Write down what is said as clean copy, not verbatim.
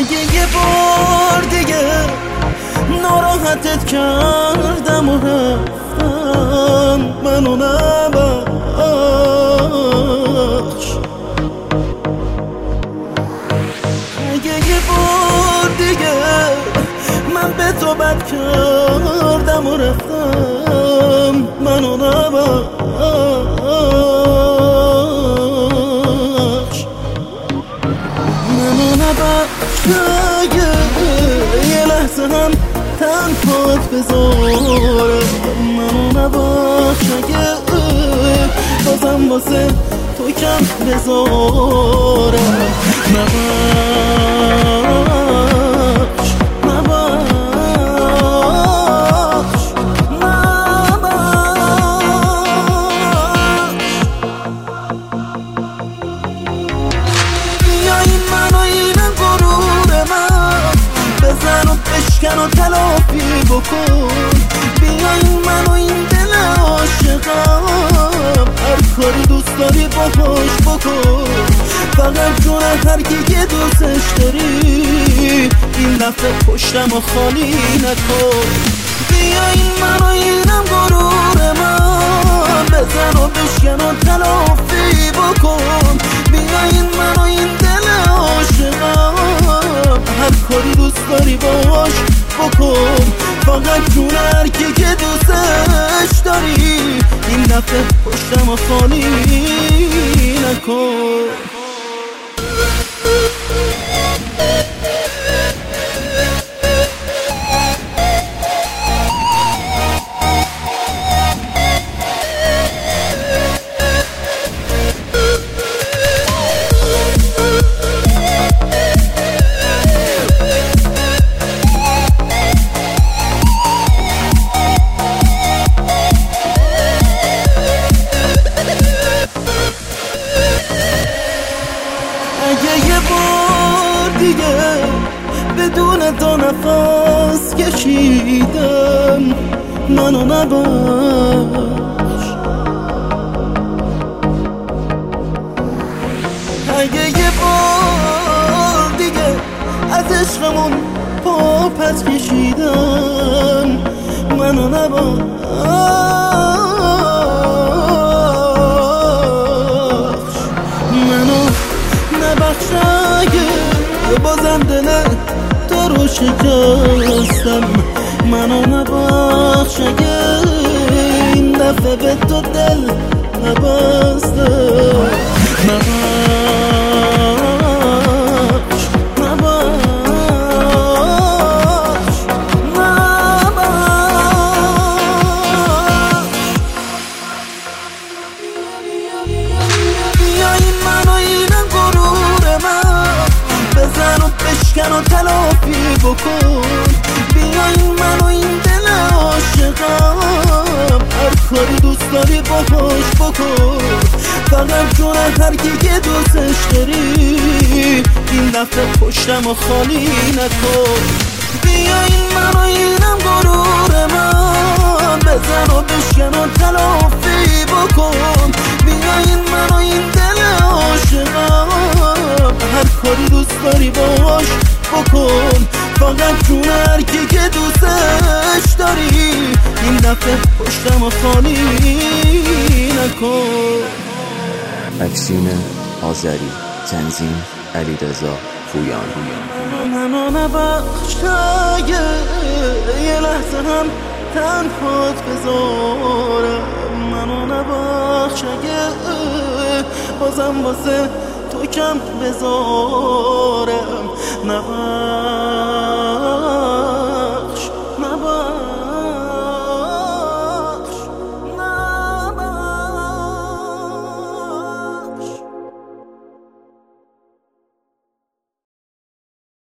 اگه یه بار دیگه ناراحتت کردم و رفتم، منو نبخش. اگه یه بار دیگه من به تو بد کردم و رفتم، منو نبخش. منو نبخش اگه یه لحظه هم تنهات بذارم، منو نبخش اگه بازم واسه تو کم بذارم. نبخش نبخش نبخش. بیا این منو اینم غرور من، بزن و بشکن و تلافی بکن. بیا این منو این دل عاشقم، هر کاری دوست داری باهاش بکن. فقط جون هر کی که دوستش داری، این دفعه پشتم و خالی نکن. بیا این منو اینم غرور من، بزن و بشکن و تلافی بکن. بیا این منو این دل عاشقم، هر کاری دوست داری باش بکن. فقط جون هر کی که دوستش داری، این دفعه پشتم و خالی نکن. اگه یه بار دیگه بدون تو نفس کشیدم، منو نبخش. اگه یه بار دیگه از عشقمون پا پس کشیدم، منو نبخش. منو نبخش اگه بازم دل تو رو شکستم، منو نبخش اگه این دفعه به تو دل نبستم. نبخش نبخش نبخش. بیا این منو اینم غرور من، بزن و بشکن و تلافی بکن. بیا این منو این دل عاشقم، هر کاری دوست داری باهاش بکن. فقط جون هر کی که دوستش داری، این دفعه پشتم و خالی نکن. بیا این منو اینم غرور من، بزن و بشکن و تلافی بکن. بیا این منو این دل عاشقم، هر کاری دوست داری باش بکن. فقط جون هر کی که دوستش داری، این دفعه پشتم و خالی نکن. اکسیون آذری، تنظیم علیرضا پویان. منو نبخش اگه یه لحظه هم تنهات بذارم، منو نبخش اگه بازم واسه تو کم بذارم. نبخش